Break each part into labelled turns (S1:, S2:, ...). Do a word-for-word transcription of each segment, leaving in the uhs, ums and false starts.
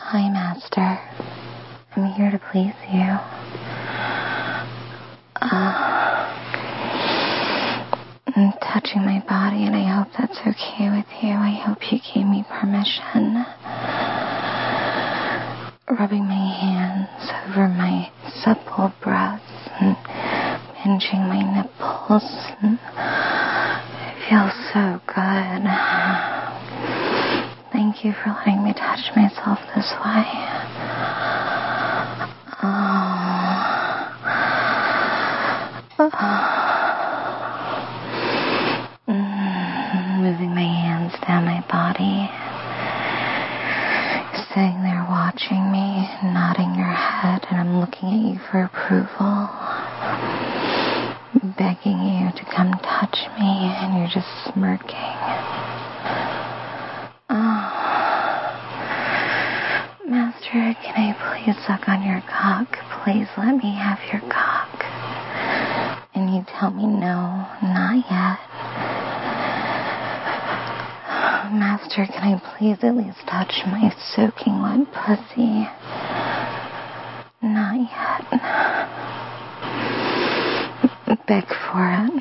S1: Hi, Master. I'm here to please you. Uh, I'm touching my body, and I hope that's okay with you. I hope you gave me permission. Rubbing my hands over my supple breasts and pinching my nipples. And it feels so good. Thank you for letting me touch myself this way. Oh. Oh. Mm, moving my hands down my body. Sitting there watching me, nodding your head, and I'm looking at you for approval. Begging you to come touch me, and you're just smirking. Oh. Master, can I please suck on your cock? Please let me have your cock. And you tell me no, not yet. Master, can I please at least touch my soaking wet pussy? Not yet. Beg for it.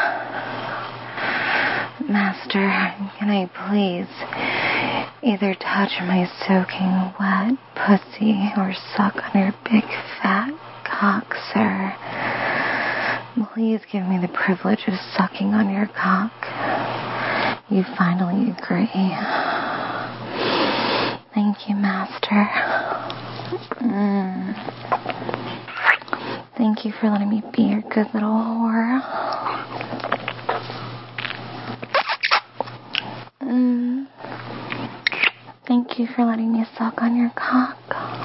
S1: Master, can I please either touch my soaking wet pussy or suck on your big fat cock, sir? Please give me the privilege of sucking on your cock. You finally agree. Thank you, Master. Mm. Thank you for letting me be your good little whore. Mm. Thank you for letting me suck on your cock.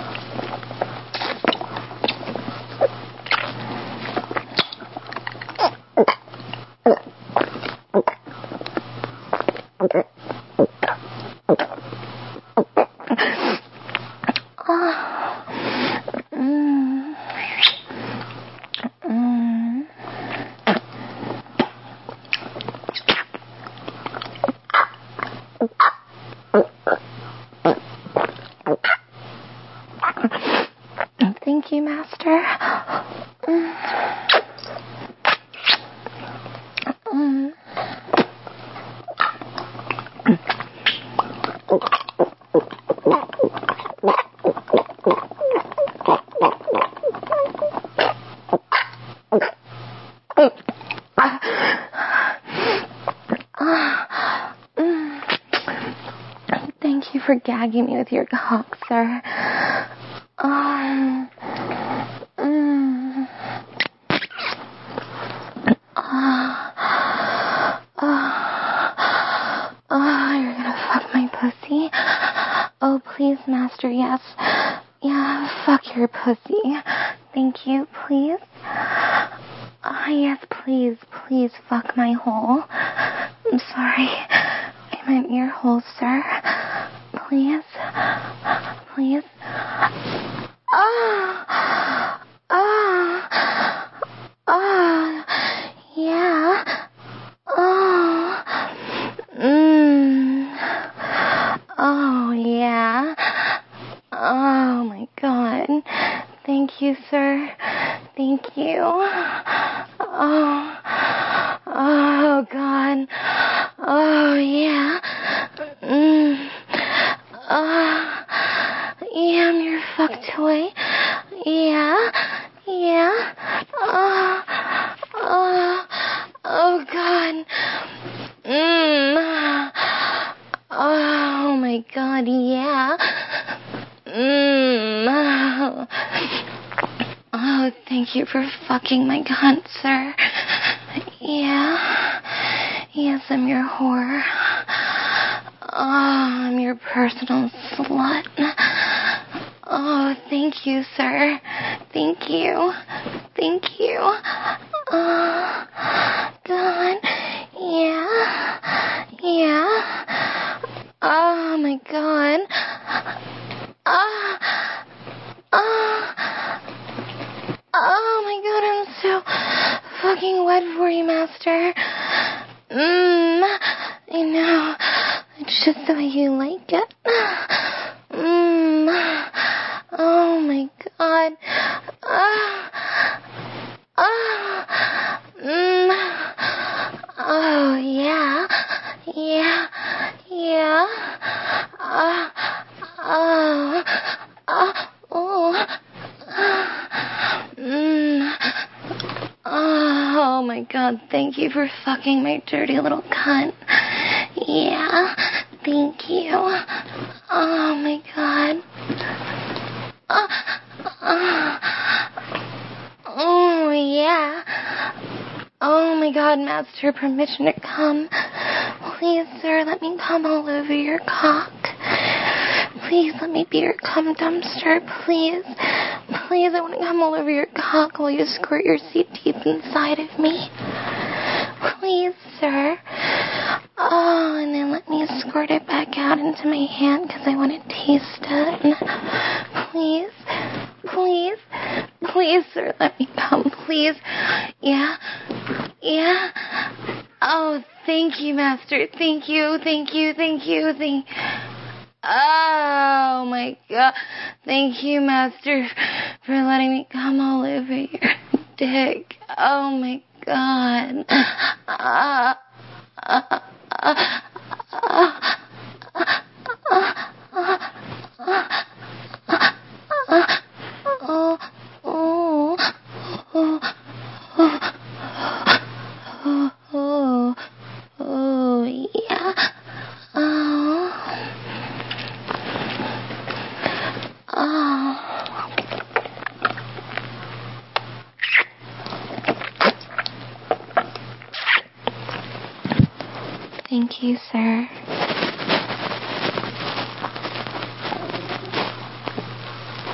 S1: Thank you, Master. Mm. Mm. Thank you for gagging me with your cock, sir. Um, mm, uh, uh, oh, you're gonna fuck my pussy? Oh, please, Master, yes. Yeah, fuck your pussy. Thank you, please. Oh, yes, please, please fuck my hole. I'm sorry. I meant your hole, sir. Please. Please. Oh. Oh. Oh. Yeah. Oh. Mmm. Oh, yeah. Oh, my God. Thank you, sir. Thank you. Oh. Oh, God. Oh, yeah. Mm. Oh. Yeah, I'm your fuck toy. Yeah. Yeah. Oh. Oh. Oh, God. Mm. Oh, my God, yeah. Mm. Oh, thank you for fucking my cunt, sir. Yeah. Yes, I'm your whore. Oh, I'm your personal slut. Oh, thank you, sir. Thank you. Thank you. Oh, God. Yeah. Yeah. Oh, my God. Oh. Oh. Oh, my God, I'm so fucking wet for you, Master. Mmm. I know. It's just the way you like it. Mmm. thank you for fucking my dirty little cunt. Yeah, thank you. Oh, my God. Uh, uh, oh, yeah. Oh, my God, Master, permission to come. Please, sir, let me come all over your cock. Please, let me be your cum dumpster, please. Please, I want to come all over your cock while you squirt your seed deep inside of me. Please, sir. Oh, and then let me squirt it back out into my hand because I want to taste it. Please, please, please, sir, let me come, please. Yeah, yeah. Oh, thank you, Master. Thank you, thank you, thank you, thank you. Oh, my God. Thank you, Master, for letting me come all over your dick. Oh, my God. Uh, uh, uh, uh, uh, Thank you, sir.